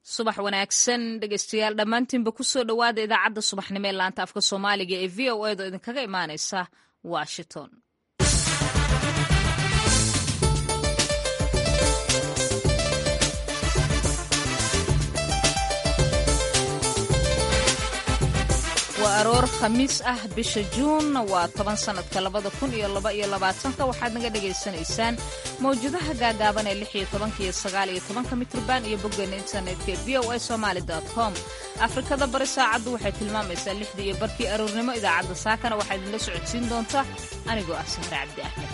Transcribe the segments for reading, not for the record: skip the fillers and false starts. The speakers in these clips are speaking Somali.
subax wanaagsan dhegeystayaal dhammaantiinba ku soo dhowaada idaacadda subaxnimo ee laanta afka soomaaliga ee v o a da idinkaga imaanaysa washington. waa aroor khamiis ah bisha juun waa 10 sanadka 2022 waxaad naga dhegaysanaysaan mawjadaha gaagaaban ee 16 iyo 19 mitrban iyo boggeena internetka ee voasomali.com. afrikada bari saacaddu waxay tilmaamaysaa 6 iyo barkii aroornimo. idaacadda saakana waxaa idinla socodsiin doonta anigoo ah Sahra Cabdi Axmed.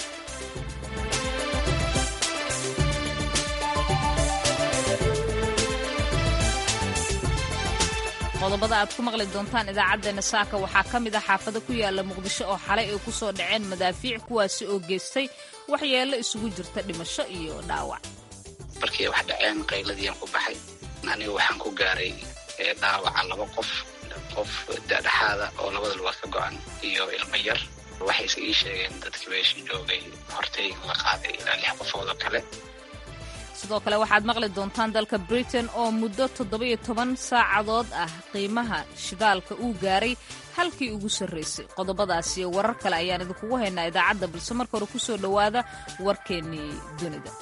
qodobada aad ku maqli doontaan idaacaddeenna saaka waxaa ka mid ah xaafado ku yaala muqdisho oo xalay ay ku soo dhaceen madaafiic kuwaasi oo geystay waxyeello isugu jirta dhimasho iyo dhaawac. markii wax dhaceen qayladiian ku baxay anigu waxaan ku gaaray dhaawaca 2 qof dhexaada oo labada lugood ka go'an iyo ilmo yar. waxayse ii sheegeen dadkii meesha joogay hortay la qaaday ilaa 6 qofood oo kale. sidoo kale waxaad maqli doontaan dalka Britain oo muddo 17 saacadood ah qiimaha shidaalka uu gaaray halkii ugu sarreysay. qodobadaas iyo warar kale ayaan idinkugu haynaa idaacadda, balse marka hore ku soo dhowaada warkeennii dunida.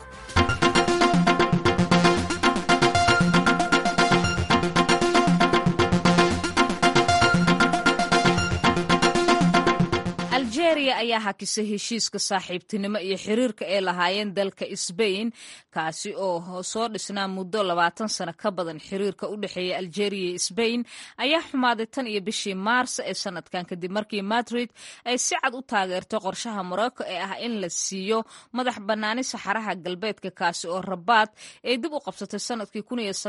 algeria ayaa hakisay heshiiska saaxiibtinimo iyo xiriirka ay lahaayeen dalka Spain kaasi oo soo dhisnaa muddo 20 sano ka badan. xiriirka u dhexeeya Algeria iyo Spain ayaa xumaaday tan iyo bishii Maars ee sanadkan kadib markii Madrid ay si cad u taageertay qorshaha Morocco ee ah in la siiyo madax bannaani saxaraha galbeedka kaasi oo Rabat ay dib u qabsatay sanadkii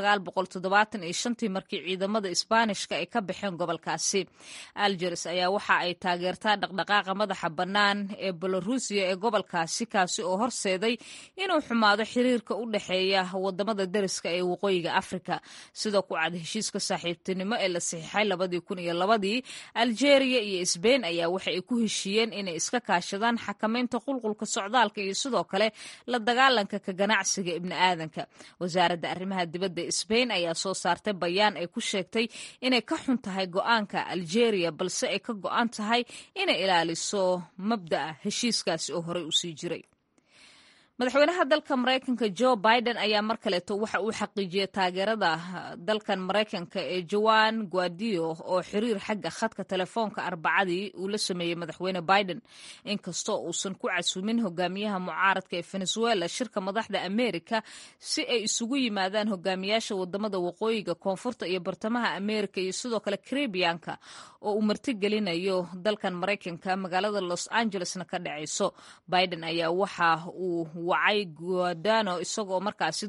1975 markii ciidamada Isbaanishka ay ka baxeen gobolkaasi. Algeria ayaa waxa ay taageertaa dhaqdhaqaaqa madaxa bannaan ee Belarusia ee gobolkaasi kaasi oo horseeday inuu xumaado xiriirka u dhexeeya wadamada deriska ee waqooyiga Afrika. sidoo ku cad heshiiska saaxiibtinimo ee la saxiixay 2002 Algeria iyo Spain ayaa waxa ay ku heshiiyeen inay iska kaashadaan xakamaynta qulqulka socdaalka iyo sidoo kale la dagaalanka ka ganacsiga ibni aadanka. wasaaradda arrimaha dibadda ee Spain ayaa soo saartay bayaan ay ku sheegtay inay ka xun tahay go'aanka Algeria balse ay ka go'an tahay inay ilaaliso mabda'a heshiiskaasi oo horey u sii jiray. madaxweynaha dalka Mareykanka Joe Biden ayaa mar kaleeto waxa uu xaqiijiyay taageerada dalkan Mareykanka ee Juan Guaido oo xiriir xagga khadka telefoonka Arbacadii uu la sameeyay madaxweyne Biden. inkastoo uusan ku casuumin hogaamiyaha mucaaradka ee Venezuela shirka madaxda Ameerika si ay isugu yimaadaan hogaamiyaasha wadamada waqooyiga, koonfurta iyo bartamaha Ameerika iyo sidoo kale Caribbeanka oo uu martigelinayo dalkan Mareykanka magaalada Los Angelesna ka dhacayso. Biden ayaa waxa uu wacay Guadano isagoo markaasi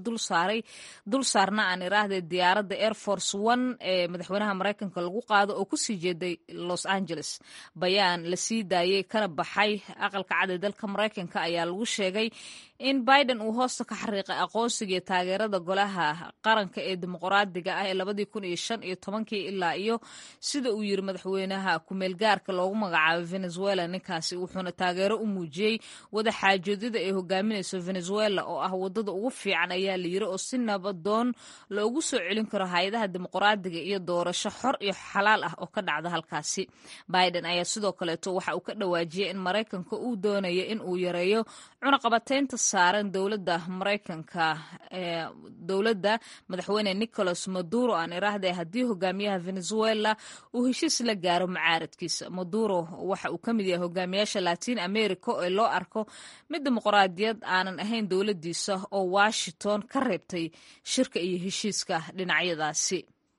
dul saarna aan iraahday diyaaradda Air Force One ee madaxweynaha Mareykanka lagu qaado oo kusii jeeday Los Angeles. bayaan la sii daayay kana baxay aqalka cad ee dalka Mareykanka ayaa lagu sheegay in Biden uu hoosta ka xariiqay aqoonsiga iyo taageerada golaha qaranka ee dimuqraadiga ah ee 2015 ilaa iyo sida uu yiri madaxweynaha ku-meelgaarka loogu magacaabo Venezuela. ninkaasi wuxuuna taageero u muujiyey wada xaajoodida ay hogaaminayso Venezuela oo ah wadada ugu fiican ayaa la yiri oo si nabadoon loogu soo celin karo hay'adaha dimuqraadiga iyo doorasho xor iyo xalaal ah oo ka dhacda halkaasi. Biden ayaa sidoo kaleeto waxa uu ka dhawaajiyay in Mareykanka uu doonayo in uu yareeyo cunaqabateynta saaran dowladda Mareykanka dowladda madaxweyne Nicolas Maduro aan iraahday haddii hogaamiyaha Venezuela uu heshiis la gaaro mucaaradkiisa. Maduro waxa uu ka mid yahay hogaamiyaasha Latin America ee loo arko mid dimuqraadiyad aanan ahayn dowladdiisa oo Washington ka reebtay shirka iyo heshiiska dhinacyadaasi.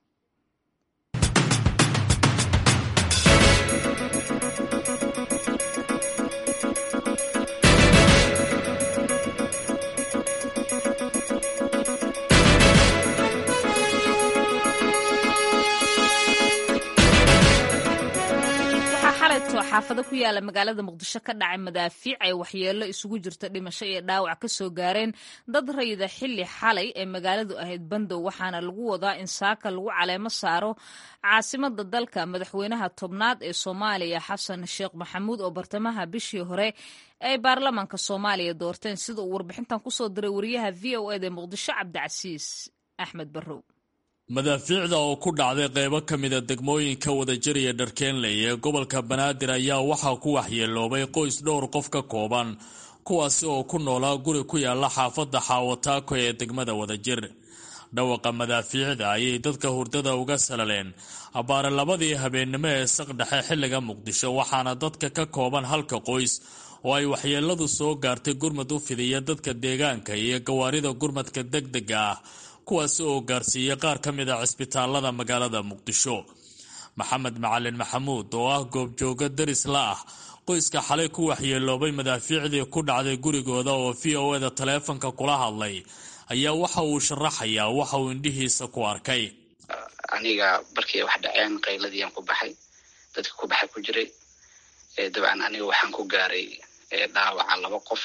xaafado ku yaala magaalada Muqdisho ka dhacay madaafiic ay waxyeello isugu jirta dhimasho iyo dhaawac ka soo gaareen dad rayida xilli xalay ee magaaladu ahayd bandow, waxaana lagu wadaa in saaka lagu caleemo saaro caasimada dalka madaxweynaha tobnaad ee Soomaaliya Xasan Sheekh Maxamuud oo bartamaha bishii hore ay baarlamaanka Soomaaliya doorteen, sida uu warbixintan ku soo diray wariyaha VOA ee Muqdisho Cabdicasiis axmed barrow. madaafiicda oo ku dhacday qaybo ka mida degmooyinka Wadajir iyo Dharkeenley ee gobolka Banaadir ayaa waxaa ku waxyeeloobay qoys dhowr qof ka kooban kuwaasi oo ku noolaa guri ku yaala xaafadda Xaawataako ee degmada Wadajir. dhawaqa madaafiicda ayay dadka hurdada uga salaleen abaare labadii habeenimo ee saqdhexe xilliga Muqdisho, waxaana dadka ka kooban halka qoys oo ay waxyeeladu soo gaartay gurmad u fidiya dadka deegaanka iyo gawaarida gurmadka degdega ah kuwaasi oo gaarsiiyay qaar ka mid ah cisbitaalada magaalada Muqdisho. Maxamed Macalin Maxamuud oo ah goobjooga daris la ah qoyska xalay ku waxyeeloobay madaafiicdii ku dhacday gurigooda oo VOA-da taleefanka kula hadlay ayaa waxa uu sharaxayaa waxa uu indhihiisa ku arkay. aniga markii wax dhaceen qayladii aan ku baxay, dadka ku baxay ku jiray, dabcan aniga waxaan ku gaaray dhaawaca laba qof,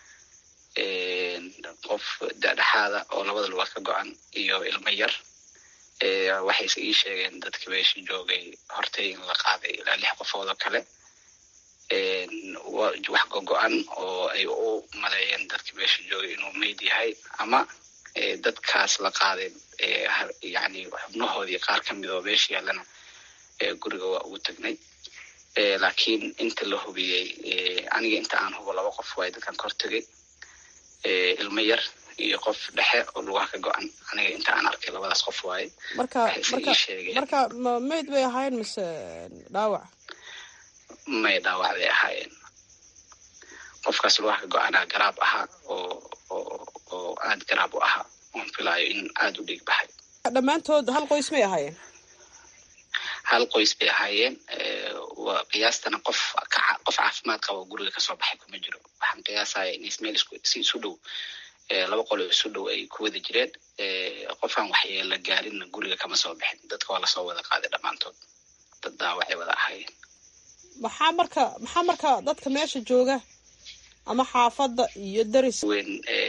qof dhexaada oo labada lugood ka go'an iyo ilmo yar. waxayse ii sheegeen dadka meesha joogay hortay in la qaaday ilaa 6 qofood oo kale, wax go'an oo ay u maleeyeen dadka meesha joogay inuu meyd yahay ama dadkaas la qaaday yani xubnahoodii qaar ka mid oo meesha yaalana guriga waa ugu tagnay. laakiin inta la hubiyey aniga inta aan hubo 2 qof waay dadkan ka hortagay, ilmo yar iyo qof dhexe oo lugaha ka go'an. aniga inta aan arkay 2daas qof waay. marka meyd bay ahaayeen mise dhaawac? may dhaawac bay ahaayeen. qofkaas lugaha ka go'anaa garaab ahaa oo aad garaab u ahaa, oon filaayo in aad u dhiig baxay. dhammaantood hal qoys may ahaayeen? hal qoys bay ahaayeen. qiyaastana qof caafimaad qaba guriga kasoo baxay kuma jiro. waxaan qiyaasaya in ismeel si isu dhow 2 qolo isu dhow ay ku wada jireen. qofaan waxyeelo gaarinna guriga kama soo bixin. dadka waa lasoo wada qaaday dhammaantood, dad dhaawacay wada ahaayeen. maxaa marka dadka meesha jooga ama xaafadda iyo daris weyn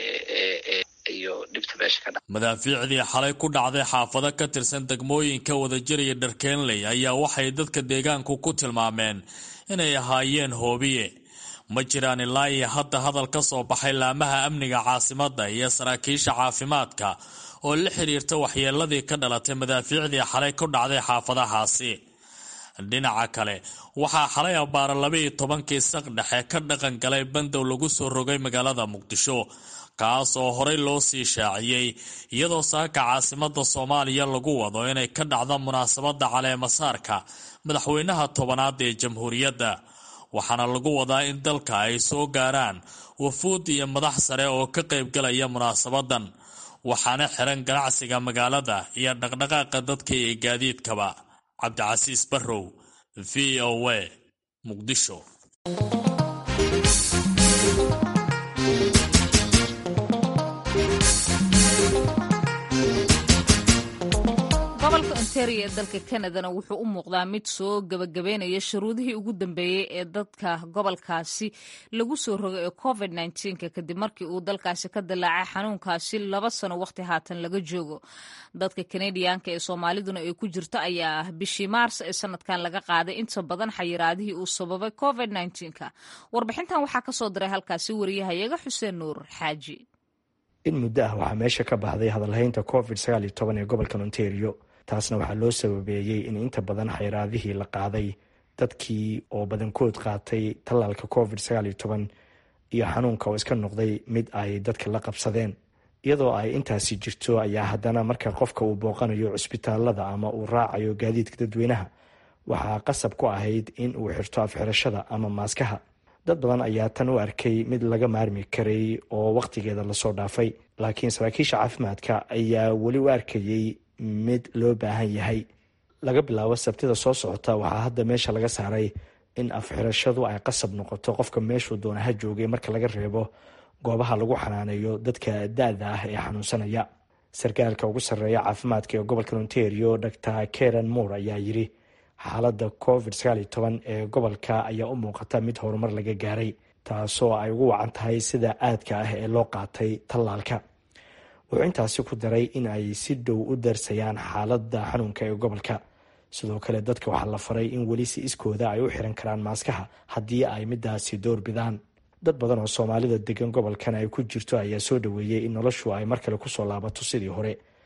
iyo dhibta meesha ka dhacay? madaafiicdii xalay ku dhacday xaafado ka tirsan degmooyinka Wadajir iyo Dharkeenley ayaa waxay dadka deegaanku ku tilmaameen inay ahaayeen hoobiye. ma jiraan ilaa iyo hadda hadal ka soo baxay laamaha amniga caasimadda iyo saraakiisha caafimaadka oo la xiriirta waxyeeladii ka dhalatay madaafiicdii xalay ku dhacday xaafadahaasi. dhinaca kale waxaa xalay abaare 12 saqdhexe ka dhaqan galay bandow lagu soo rogay magaalada Muqdisho, kaas oo horey loo sii shaaciyey iyadoo saaka caasimadda Soomaaliya lagu wado inay ka dhacdo munaasabadda caleemasaarka madaxweynaha 10aad ee jamhuuriyadda. waxaana lagu wadaa in dalka ay soo gaaraan wafuud iyo madax sare oo ka qaybgalaya munaasabadan, waxaana xiran ganacsiga magaalada iyo dhaqdhaqaaqa dadka iyo gaadiidkaba. Cabdicasiis Barrow, VOA, Muqdisho. gobolka Ontario ee dalka Canada wuxuu u muuqdaa mid soo gabagabeynaya shuruudihii ugu dambeeyay ee dadka gobolkaasi lagu soo rogay ee COVID-19 kadib markii uu dalkaasi ka dilaacay xanuunkaasi 2 sano waqti haatan laga joogo. dadka Canadianka ee Soomaaliduna ay ku jirto ayaa bishii Maars ee sanadkan laga qaaday inta badan xayiraadihii uu sababay COVID-19. warbixintan waxaa ka soo diray halkaasi wariyahayaga Xuseen Nuur Xaaji. in muddo ah waxaa meesha ka baxday hadalhaynta COVID-19 ee gobolka Ontario. taasna waxaa loo sababeeyey in inta badan xayiraadihii la qaaday dadkii oo badankood qaatay tallaalka COVID-19 iyo xanuunka oo iska noqday mid ay dadka la qabsadeen. iyadoo ay intaasi jirto ayaa haddana marka qofka uu booqanayo cisbitaalada ama uu raacayo gaadiidka dadweynaha waxaa qasab ku ahayd in uu xirto afxirashada ama maaskaha. dad badan ayaa tan u arkay mid laga maarmi karay oo waqtigeeda lasoo dhaafay, laakiin saraakiisha caafimaadka ayaa weli u arkayay mid loo baahan yahay. laga bilaabo sabtida soo socota waxaa hadda meesha laga saaray in afxirashadu ay qasab noqoto qofka meeshuu doona ha joogay marka laga reebo goobaha lagu xanaaneeyo dadka da-da ah ee xanuunsanaya. sarkaalka ugu sarreeya caafimaadka ee gobolka Ontario Dr. Karen Moore ayaa yiri xaaladda COVID-19 ee gobolka ayaa u muuqata mid horumar laga gaaray, taasoo ay ugu wacan tahay sida aadka ah ee loo qaatay tallaalka. wuxuu intaasi ku daray in ay si dhow u darsayaan xaaladda xanuunka ee gobolka. sidoo kale dadka waxaa la faray in weli si iskooda ay u xiran karaan maaskaha haddii ay midaasi door bidaan. dad badan oo Soomaalida degan gobolkan ay ku jirto ayaa soo dhaweeyay in noloshu ay mar kale kusoo laabato sidii hore.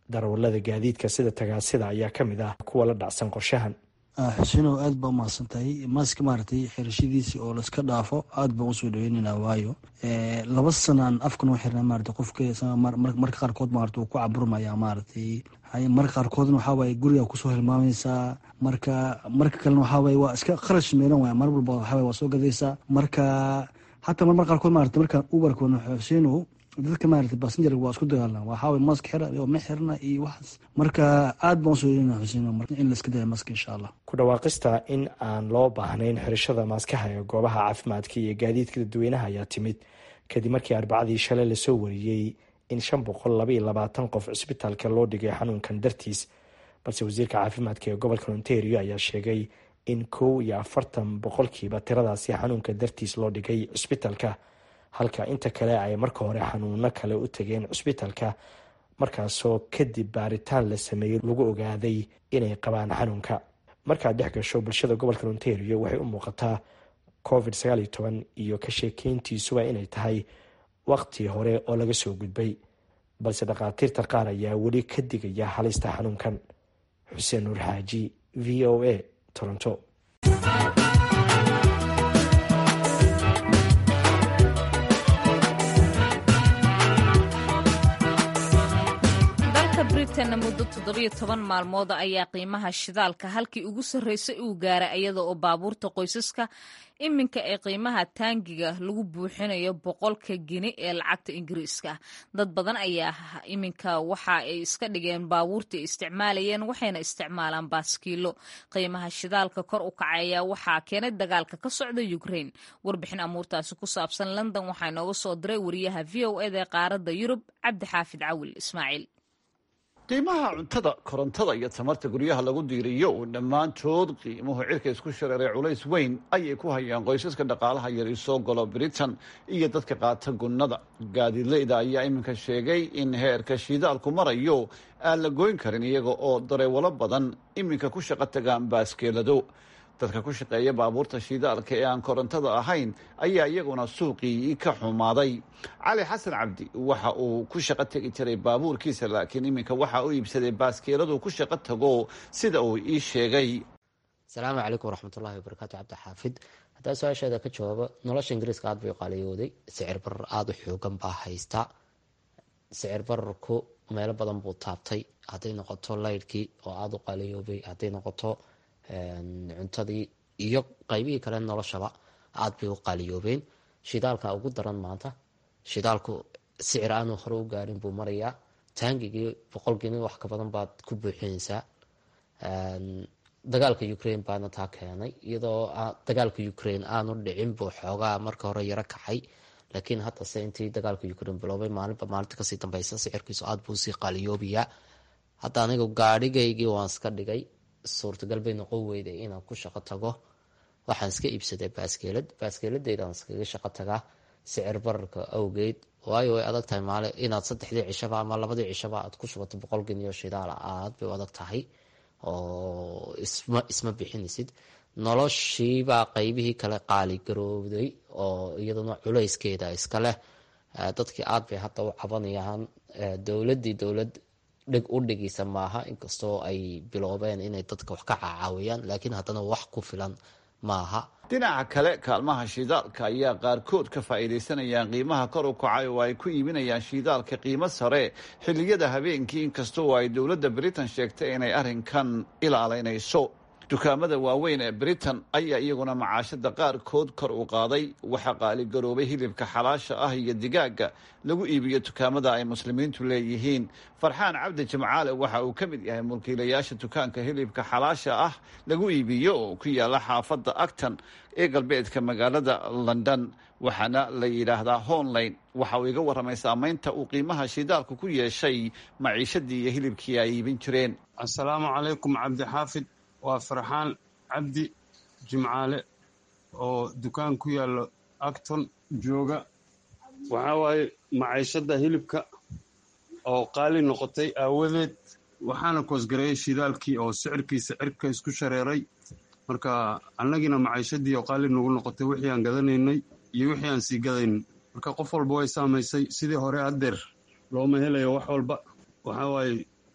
darawalada gaadiidka sida tagaasida ayaa ka mid ah kuwa la dhacsan qorshahan. xusinow aad baa umahadsan tahay. maaska maaragtay xirashadiisii oo laiska dhaafo aad baan usoo dhaweynayna, waayo 2 sanaan afkan u xirnaa maaragtay qofka marka qaarkood maaragtay uu ku caburmaya maaragtay. marka qaarkoodna waxaa waaye guriga kusoo hilmaamaysaa, marka kalena waxaa waaye waa iska kharash meelan waaya, mar walba waxaa waaye waa soo gadaysaa. marka hataa mar qaarkood maaragtay markaan uberkona xusinow dadka maaragtay basenjarka waa isku dagaalna, waxaa waaye mask xira iyo ma xirna iyo waxaas. marka aad baan usoo dhaweynayna xusinow in la iska daya maska insha allah. ku dhawaaqista in aan loo baahnayn xirashada maaskaha ee goobaha caafimaadka iyo gaadiidka dadweynaha ayaa timid kadib markii Arbacadii shalay lasoo wariyey in 522 qof cisbitaalka loo dhigay xanuunkan dartiis, balse wasiirka caafimaadka ee gobolka Ontario ayaa sheegay in 41% tiradaasi xanuunka dartiis loo dhigay cisbitaalka, halka inta kale ay marka hore xanuuno kale u tageen cisbitaalka markaasoo kadib baaritaan la sameeyey lagu ogaaday inay qabaan xanuunka. markaad dhex gasho bulshada gobolka Ontario waxay u muuqataa COVID-19 iyo ka sheekeyntiisuba inay tahay waqti hore oo laga soo gudbay, balse dhakhaatiirta qaar ayaa weli ka digaya halista xanuunkan. Xuseen Nuur Xaaji, VOA, Toronto. britain muddo 17 maalmood ayaa qiimaha shidaalka halkii ugu sarreysay uu gaaray iyada oo baabuurta qoysaska iminka ee qiimaha taangiga lagu buuxinayo 100 gini ee lacagta Ingiriiska. dad badan ayaa iminka waxa ay iska dhigeen baabuurta isticmaalayeen waxayna isticmaalaan baaskiilo. qiimaha shidaalka kor u kacaya waxaa keenay dagaalka ka socda Ukraine. warbixin amuurtaasi ku saabsan London waxaa inooga soo diray wariyaha VOA ee qaaradda Yurub Cabdi Xaafid Cawil Ismaaciil. qiimaha cuntada, korontada iyo tamarta guryaha lagu diiriyo dhammaantood qiimuhu cirka isku shareeray culays weyn ayay ku hayaan qoysaska dhaqaalaha yari soo galo Britain iyo dadka qaata gunnada. gaadiidleyda ayaa iminka sheegay in heerka shidaalku marayo aan la goyn karin iyaga oo dareewalo badan iminka ku shaqo tagaan baaskeelado. dadka ku shaqeeya baabuurta shidaalka ee aan korontada ahayn ayaa iyaguna suuqii ka xumaaday. cali xasan cabdi waxa uu ku shaqo tegi jiray baabuurkiisa, laakiin iminka waxa uu iibsaday baaskeeladu ku shaqo tago sida uu ii sheegay. asalaamu calaykum waraxmatullahi wabarakaatu. cabdi xaafid, haddaa su-aasheeda ka jawaabo, nolosha ingiriiska aad bay u qaaliyooday. sicir barar aada u xoogan baa haysta. sicir bararku meelo badan buu taabtay, hadday noqoto laydhkii oo aada u qaaliyoobay, hadday noqoto cuntadii iyo qaybihii kale noloshaba aad bay u qaaliyoobeen. shidaalka ugu daran maanta, shidaalku sicir aanu hore u gaarin buu marayaa. taangigii 100 gini wax ka badan baad ku buuxinaysaa. dagaalka Ukraine baana taa keenay, iyadoo dagaalka Ukraine aanu dhicin buu xoogaa marka hore yaro kacay, laakiin hadda se intii dagaalka Ukraine biloobay maalinba maalinta kasii dambaysa sicirkiisu aad buu sii qaaliyoobayaa. hadda aniga gaadhigaygii waan iska dhigay, suurtagal bay noqon weyday inaan ku shaqo tago. waxaan iska iibsaday baaskeeladaydan iskaga shaqo tagaa sicir bararka awgeed, waayo way adag tahay maale inaad 3 cishaba ama 2 cishaba aad ku shubato 100 gini oo shidaala aad bay u adag tahay oo isma bixinaysid. noloshiibaa qaybihii kale qaali garoobday oo iyaduna culayskeeda iska leh. dadkii aad bay hadda u cabanayaan. dowlad dhig u dhigaysa maaha, inkastoo ay biloobeen inay dadka wax ka caawiyaan, laakiin haddana wax ku filan maaha. dhinaca kale, kaalmaha shidaalka ayaa qaarkood ka faa'iidaysanayaan qiimaha kor u kacay oo ay ku iibinayaan shidaalka qiimo sare xilliyada habeenkii, inkastoo ay dowladda Britain sheegtay inay arrinkan ilaalaynayso. dukaamada waaweyn ee Britain ayaa iyaguna macaashada qaarkood kor u qaaday. waxaa qaali garoobay hilibka xalaasha ah iyo digaaga lagu iibiyo dukaamada ay muslimiintu leeyihiin. farxaan cabdi jimcaale waxa uu ka mid yahay mulkiilayaasha dukaanka hilibka xalaasha ah lagu iibiyo oo ku yaala xaafadda Acton ee galbeedka magaalada London, waxaana la yidhaahdaa Honlane. waxa uu iga warramay saamaynta uu qiimaha shidaalku ku yeeshay maciishadii iyo hilibkii ay iibin jireen. asalaamu calaykum cabdi xaafid, waa farxaan cabdi jimcaale oo dukaan ku yaalo Acton jooga. waxaa waaye maciishada hilibka oo qaali noqotay aawadeed, waxaana koosgareeyay shidaalkii oo sicirkiisa cirka isku shareeray. marka annagina maciishadii oo qaali nagu noqotay, wixii aan gadanaynay iyo wixii aan sii gadaynin. marka qof walba way saamaysay. sidii hore haddeer looma helayo wax walba. waxaa waaye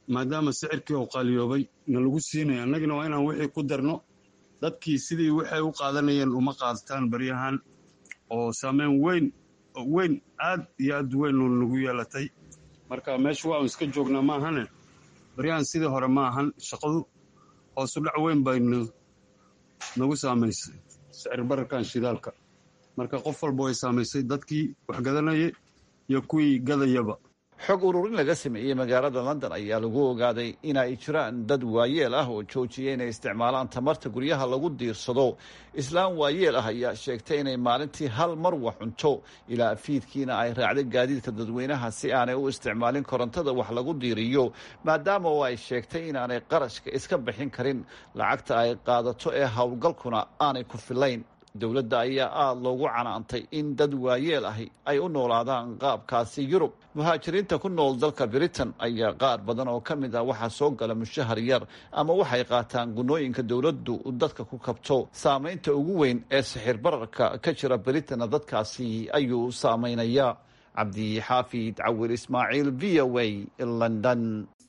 maadaama sicirkii oo qaaliyoobay nalagu siinaya annagina waa inaan wixii ku darno. dadkii sidii waxay u qaadanayeen uma qaadataan baryahan oo saameyn weyn aad iyo aad weyn nagu yeelatay. marka meesha waa iska joognaa maahane baryahan sidii hore ma ahan. shaqadu hoosu dhac weyn bay nagu saamaysay sicir bararkan shidaalka. marka qof walba way saamaysay, dadkii wax gadanayay iyo kuwii gadayaba. xog ururin laga sameeyey magaalada London ayaa lagu ogaaday in ay jiraan dad waayeel ah oo joojiyay inay isticmaalaan tamarta guryaha lagu diirsado. islaan waayeel ah ayaa sheegtay inay maalintii hal mar wax cunto ilaa fiidkiina ay raacday gaadiidka dadweynaha si aanay u isticmaalin korontada wax lagu diiriyo, maadaama oo ay sheegtay inaanay qarashka iska bixin karin lacagta ay qaadato ee howlgalkuna aanay ku filayn. dowladda ayaa aada loogu canaantay in dad waayeel ahi ay u noolaadaan qaabkaasi Yurub. muhaajiriinta ku nool dalka Britain ayaa qaar badan oo ka mid ah waxaa soo gala mushahar yar ama waxay qaataan gunooyinka dowladdu dadka ku kabto. saamaynta ugu weyn ee sixir bararka ka jira Britain dadkaasi ayuu saameynayaa. cabdi xaafid cawil ismaaciil, VOA, London.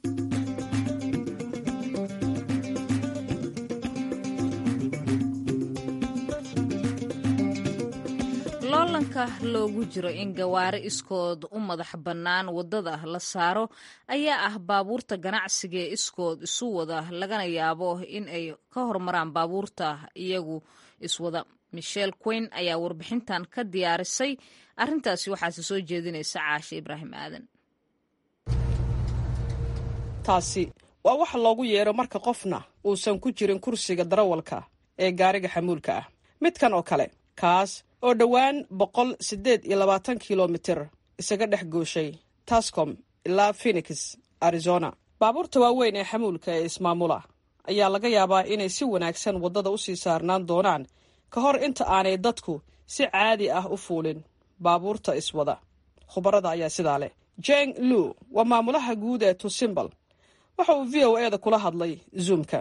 loolanka loogu jiro in gawaari iskood u madax bannaan waddada la saaro ayaa ah baabuurta ganacsiga ee iskood isu wada, lagana yaabo in ay ka hormaraan baabuurta iyagu iswada. Michelle Quinn ayaa warbixintan ka diyaarisay. arrintaasi waxaase soo jeedinaysa Caashe Ibraahim Aadan. taasi waa waxa loogu yeero marka qofna uusan ku jirin kursiga darawalka ee gaariga xamuulka ah. midkan oo kale, kaas oo dhowaan 128 kilomitir isaga dhex gooshay Tascom ilaa Phoenix, Arizona. baabuurta waaweyn ee xamuulka ee ismaamula ayaa laga yaabaa inay si wanaagsan waddada u sii saarnaan doonaan ka hor inta aanay dadku si caadi ah u fuulin baabuurta iswada. khubarada ayaa sidaa leh. Jeng Lu waa maamulaha guud ee Tusimbal. waxa uu VOA-da kula hadlay Zoomka.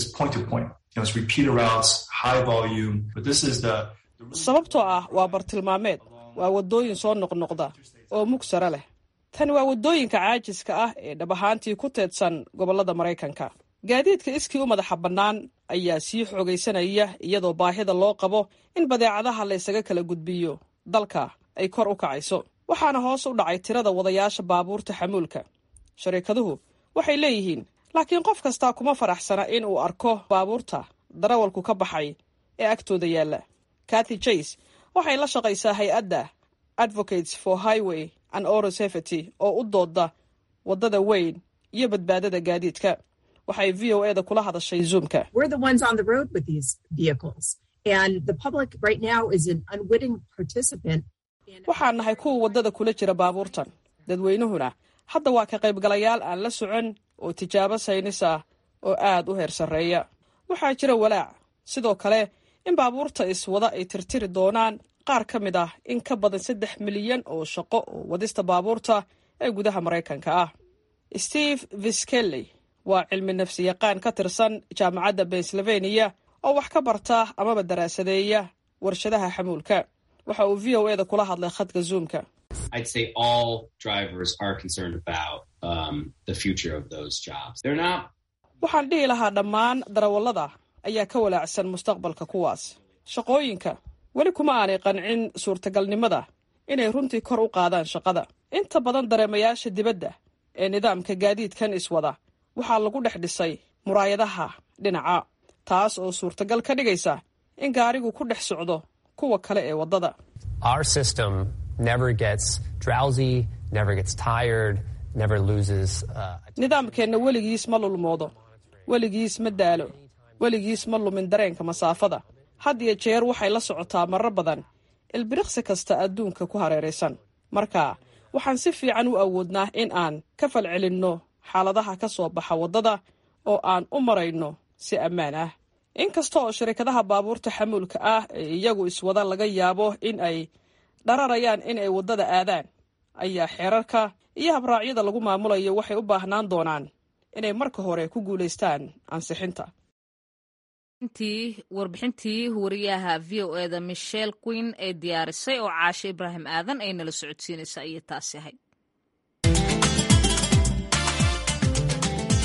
sababtoo ah waa bartilmaameed, waa waddooyin soo noqnoqda oo mug sare leh. tani waa waddooyinka caajiska ah ee dhab ahaantii ku teedsan gobollada Maraykanka. gaadiidka iskii u madaxa bannaan ayaa sii xoogaysanaya iyadoo baahida loo qabo in badeecadaha la ysaga kala gudbiyo dalka ay kor u kacayso. waxaana hoos u dhacay tirada wadayaasha baabuurta xamuulka. shariikaduhu waxay leeyihiin, laakiin qof kastaa kuma faraxsana in uu arko baabuurta darawalku ka baxay ee agtooda yaalla. Kathy Chase waxay la shaqaysaa hay-adda Advocates for Highway and Auto Safety oo u dooda waddada weyn iyo badbaadada gaadiidka. waxay VOA-da kula hadashay Zoomka. We're the ones on the road with these vehicles and the public right now is an unwitting participant. waxaan nahay kuwa waddada kula jira baabuurtan. dadweynuhuna hadda waa ka qaybgalayaal aan la socon oo tijaabo saynis ah oo aad u heer sarreeya. waxaa jira walaac sidoo kale in baabuurta iswada ay tirtiri doonaan qaar ka mid ah in ka badan 3 milyan oo shaqo oo wadista baabuurta ee gudaha Maraykanka ah. Steve Viskelly waa cilmi nafsi yaqaan ka tirsan jaamacadda Pennsylvania oo wax ka barta amaba daraasadeeya warshadaha xamuulka. waxa uu VOA-da kula hadlay khadka Zoomka. I'd say all drivers are concerned about the future of those jobs. They're not. waxaan dhihi lahaa dhammaan darawallada ayaa ka walaacsan mustaqbalka kuwaas. shaqooyinka weli kuma aanay qancin suurtagalnimada inay runtii kor u qaadaan shaqada. inta badan dareemayaasha dibadda ee nidaamka gaadiidkan iswada waxaa lagu dhex dhisay muraayadaha dhinaca, taas oo suurtagal ka dhigaysa in gaarigu ku dhex socdo kuwa kale ee waddada. Our system never gets drowsy, never gets tired, never loses. nidaamkeenna weligiis ma lulmoodo, weligiis ma daalo, weligiis ma lumin dareenka masaafada. had iyo jeer waxay la socotaa marar badan ilbiriqsi kasta adduunka ku hareeraysan. marka waxaan si fiican u awoodnaa in aan ka falcelinno xaaladaha ka soo baxa waddada oo aan u marayno si ammaan ah. inkasta oo shirkadaha baabuurta xamuulka ah ee iyagu iswada laga yaabo in ay dhararayaan in ay waddada aadaan, ayaa xeerarka iyo habraacyada lagu maamulayo waxay u baahnaan doonaan inay marka hore ku guulaystaan ansixinta. warbixintii wariyaha VOA-da Michelle Quinn ee diyaarisay oo Caashe Ibraahim Aadan ay nala socodsiinaysa ayay taasi ahayd.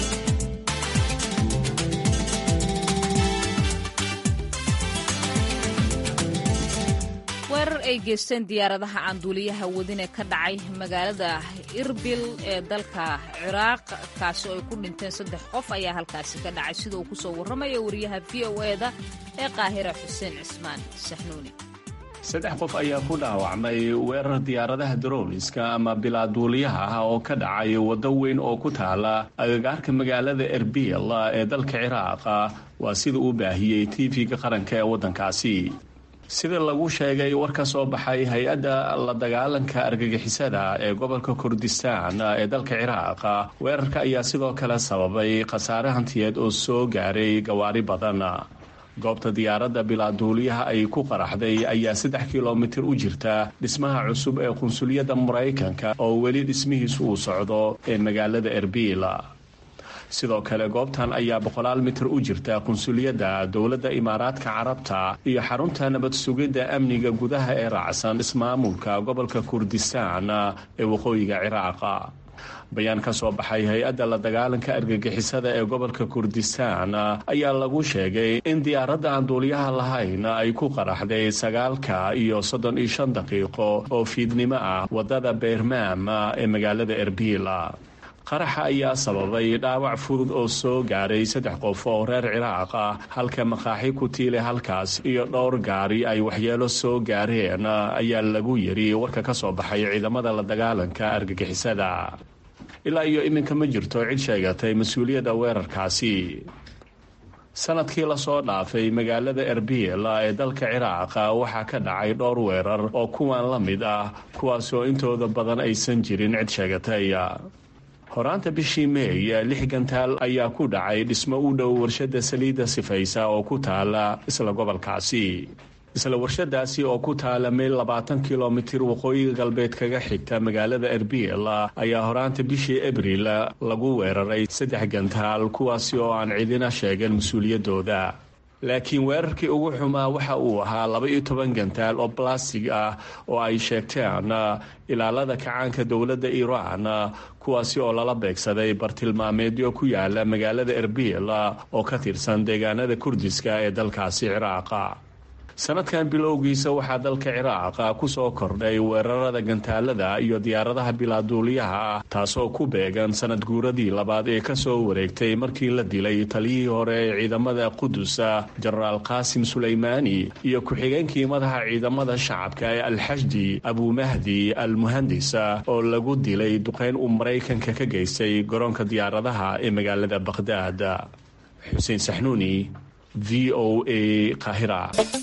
ay geysteen diyaaradaha aan duuliyaha wadin ee ka dhacay magaalada Irbil ee dalka Ciraaq kaasi oo ay ku dhinteen 3 qof ayaa halkaasi ka dhacay sida uu ku soo warramaya wariyaha VOA-da ee Qaahira Xuseen Cismaan Saxnuuni. 3 qof ayaa ku dhaawacmay weerar diyaaradaha droniska ama bilaaduuliyaha ah oo ka dhacay waddo weyn oo ku taala agagaarka magaalada Irbil ee dalka Ciraaq waa sida uu baahiyey TV-ga qaranka ee waddankaasi. sida lagu sheegay war ka soo baxay hay-adda la dagaalanka argagixisada ee gobolka Kurdistaan ee dalka Ciraaq weerarka ayaa sidoo kale sababay khasaare hantiyeed oo soo gaaray gawaari badan. goobta diyaaradda bilaaduuliyaha ay ku qaraxday ayaa 3 kilomitir u jirta dhismaha cusub ee qunsuliyadda Mareykanka oo weli dhismihiisu uu socdo ee magaalada Erbil. sidoo kale goobtan ayaa 100 mitir u jirta qunsuliyadda dowladda Imaaraadka Carabta iyo xarunta nabad sugidda amniga gudaha ee raacsan ismaamulka gobolka Kurdistaan ee waqooyiga Ciraaq. bayaan ka soo baxay hay-adda la dagaalanka argagixisada ee gobolka Kurdistaan ayaa lagu sheegay in diyaaradda aan duuliyaha lahayn ay ku qaraxday 9:35 daqiiqo oo fiidnimo ah wadada Beermaam ee magaalada Erbil. qaraxa ayaa sababay dhaawac fudud oo soo gaaray 3 qof oo reer Ciraaq ah halka maqaaxi ku tiilay halkaas iyo dhowr gaari ay waxyeelo soo gaareen ayaa lagu yiri warka ka soo baxay ciidamada la dagaalanka argagixisada. ilaa iyo iminka ma jirto cid sheegatay mas-uuliyadda weerarkaasi. sanadkii la soo dhaafay magaalada Erbil ee dalka Ciraaq waxaa ka dhacay dhowr weerar oo kuwan la mid ah kuwaasoo intooda badan aysan jirin cid sheegatay. horaanta bishii May 6 gantaal ayaa ku dhacay dhismo u dhow warshada saliidda sifaysa oo ku taala isla gobolkaasi. isla warshadaasi oo ku taala meel 20 kilomitir waqooyiga galbeed kaga xigta magaalada Erbil ayaa horaanta bishii Abriil lagu weeraray 3 gantaal kuwaasi oo aan cidina sheegan mas-uuliyadooda. laakiin weerarkii ugu xumaa waxa uu ahaa 12 gantaal oo plastig ah oo ay sheegteen ilaalada kacaanka dowladda Iiraan kuwaasi oo lala beegsaday bartilmaameedyo ku yaala magaalada Erbil oo ka tirsan deegaanada Kurdiska ee dalkaasi Ciraaq. sanadkan bilowgiisa waxaa dalka Ciraaq ku soo kordhay weerarada gantaalada iyo diyaaradaha bilaaduuliyaha taasoo ku beegan sanad guuradii labaad ee ka soo wareegtay markii la dilay taliyihii hore ee ciidamada Qudus Generaal Qaasim Sulaymaani iyo ku-xigeenkii madaxa ciidamada shacabka ee Al-Xashdi Abu Mahdi Al-Muhandis oo lagu dilay duqeyn uu Mareykanka ka geystay garoonka diyaaradaha ee magaalada Baghdad. Xuseen Saxnuuni, VOA, Qaahira.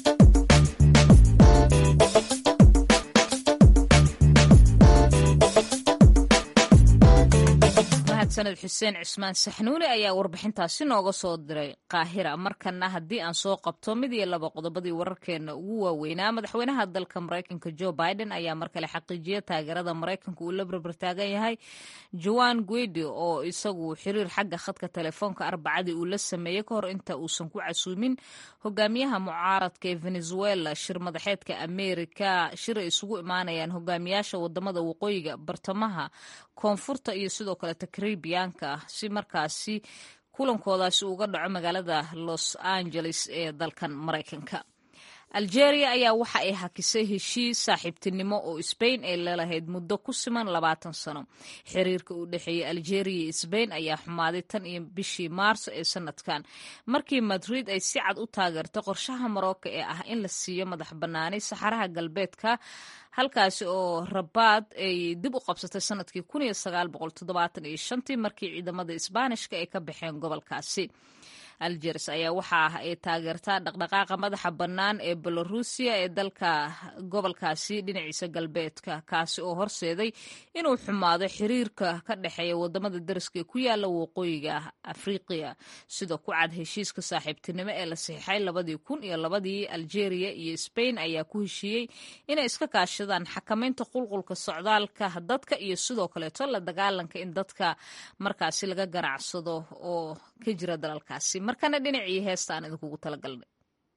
sanad Xuseen Cismaan Saxnuuni ayaa warbixintaasi nooga soo diray Qaahira. markana haddii aan soo qabto mid iyo laba qodobadii wararkeena ugu waaweynaa, madaxweynaha dalka Mareykanka Joe Biden ayaa mar kale xaqiijiyay taageerada Mareykanka uu la barbar taagan yahay Juan Guaido oo isagu xiriir xagga khadka telefoonka Arbacadii uu la sameeyay kahor inta uusan ku casuumin hogaamiyaha mucaaradka ee Venezuela shir madaxeedka Ameerika. shir ay isugu imaanayaan hogaamiyaasha wadamada waqooyiga, bartamaha, koonfurta iyo sidoo kale Caribbean-ka si markaasi kulankoodaasi uga dhaco magaalada Los Angeles ee dalkan Mareykanka. Algeria ayaa waxa ay hakisay heshiis saaxiibtinimo oo Spain ay leedahayd muddo ku siman 20 sano. xiriirka u dhexeeya Algeria iyo Spain ayaa xumaaday tan iyo bishii Maarso ee sanadkan markii Madrid ay si cad u taageertay qorshaha Morocco ee ah in la siiyo madax bannaani saxaraha galbeedka, halkaasi oo Rabat ay dib u qabsatay sanadkii 1975 markii ciidamada Isbaanishka ay ka baxeen gobolkaasi. Algeria ayaa waxa ay taageertaa dhaqdhaqaaqa madaxa bannaan ee Belarusia ee dalka gobolkaasi dhinaciisa galbeedka, kaasi oo horseeday inuu xumaado xiriirka ka dhexeeya wadamada dariska ee ku yaala waqooyiga Afriqiya. sida ku cad heshiiska saaxiibtinimo ee la saxiixay 2002 Algeria iyo Spain ayaa ku heshiiyey inay iska kaashadaan xakamaynta qulqulka socdaalka dadka iyo sidoo kaleeto la dagaalanka in dadka markaasi laga ganacsado oo ka jira dalalkaasi. markana dhinacii heesta aan idinkugu talagalnay.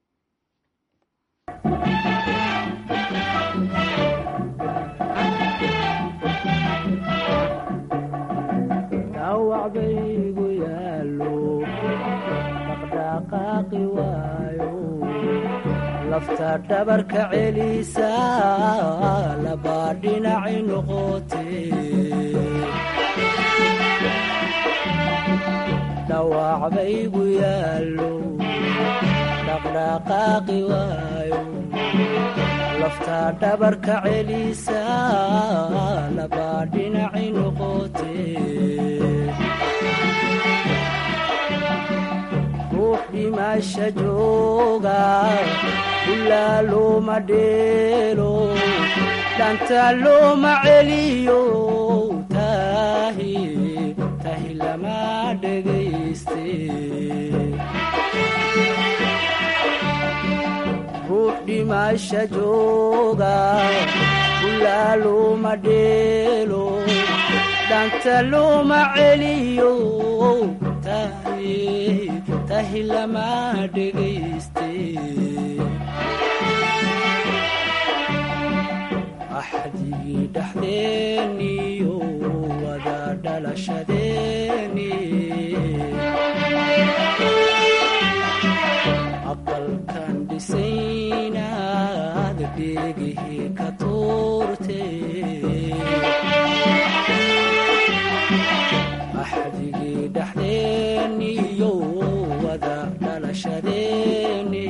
dhaawacbaygu yaalo dhaqdhaqaaqi waayo lafta dhabarka celisa laba dhinaci noqotee dhawac baygu yaallo dhaqdhaqaaqi waayo lafta dhabarka celisa laba dhinaci noqotee ruux dhimasha jooga ilaa looma dheelo dhanta looma celiyo tahi lama dhegayste ruux dhimasha jooga ilaa looma dheelo dhanta looma celiyo tahi lama dhegayste axdigii dhaxdeeniyo wada dhalashadeeni aqalkan dhisaynaad dheegihii ka tuurte axdigii dhaxdeeniyo wada dhalashadeeni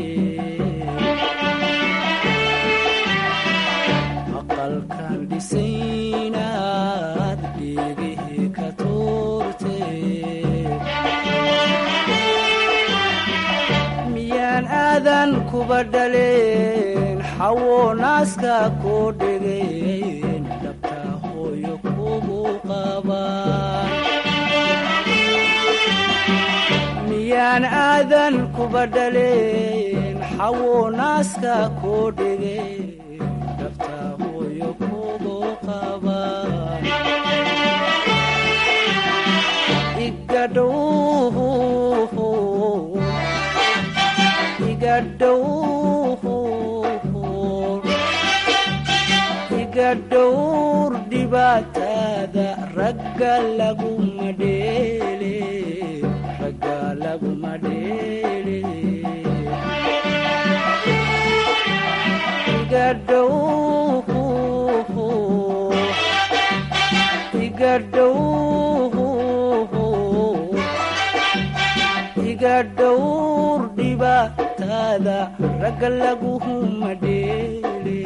aqalkan dhisaynaad dheegihii ka tuurte miyaan aadan kuba dhaleen xawo naaska koo dhegeen dhabta hooyo kugu qabaan miyaan aadan kuba dhaleen xawo naaska koo dhegeen dhabta hooyo kugu qabaan iga dhowr dhibaatada ragga laguma dheele iga dhowr dhibaatada ragga laguma dheele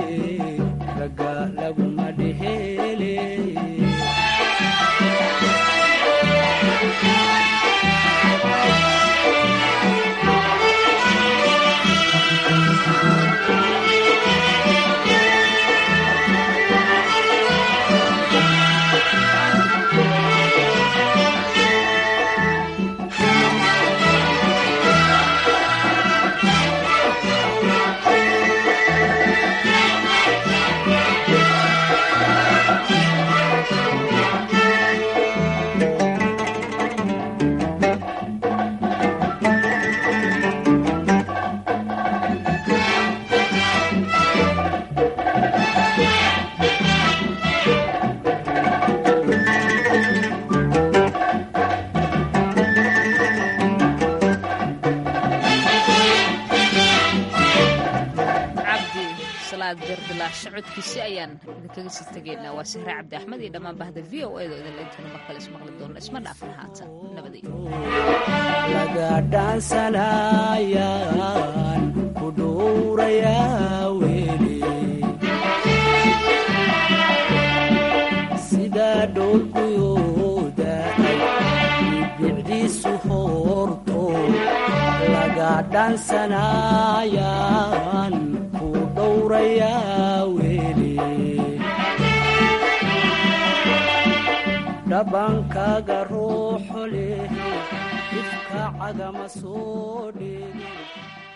socodkiisi ayaan idinkaga sii tegaynaa waa sahre cabdi axmed iyo dhammaan bahda v o edo idinla intaynu mar kale ismaqli doonno isma dhaafin haatan laga dhaansanayaan ku dhowrayaa weli sida dhoolguyooda bicdiisu hoorto laga dhaansanayaan dhabankaaga ruuxo leh ifka cagama soo dheege